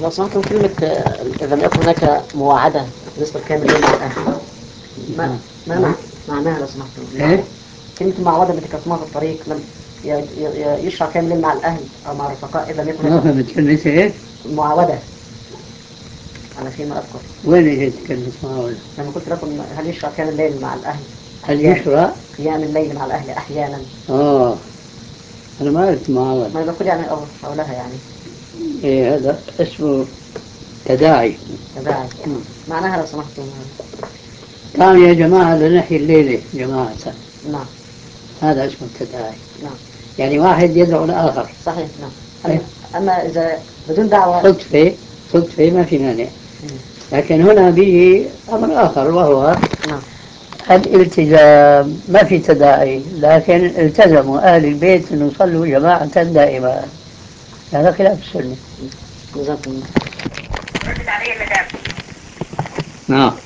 لو سمحت كلمة إذا لم يكن هناك مواعدة بالنسبة لكامل الليل مع الأهل ما معناها لو سمحت؟ إيه؟ كلمة المعوضة التي كتبتها في الطريق لم يشرع كامل الليل مع الأهل أو مع الرفقاء إذا لم يكن ما هناك فهمت كلمة إيه؟ معاودة على فيما أذكر. وين هي كلمة معاودة؟ لما قلت لكم هل يشرع كامل الليل مع الأهل؟ هل يشرع؟ قيام الليل مع الأهل أحيانا. أنا ما عرفت معاودة. ما بقول يعني أو حولها يعني. إيه هذا اسمه تداعي. تداعي. معناها لو سمحتم. قام يا جماعة لنحيي الليلة جماعة. نعم. هذا اسمه التداعي. نعم. يعني واحد يدعو الآخر. صحيح. نعم. أما إذا بدون دعوة صدفة ما في مانع. لكن هنا بيجي أمر آخر وهو نعم. الالتزام. ما في تداعي لكن التزموا أهل البيت أن يصلوا جماعة دائما. هذا خلاف السنة. جزاكم الله. نعم.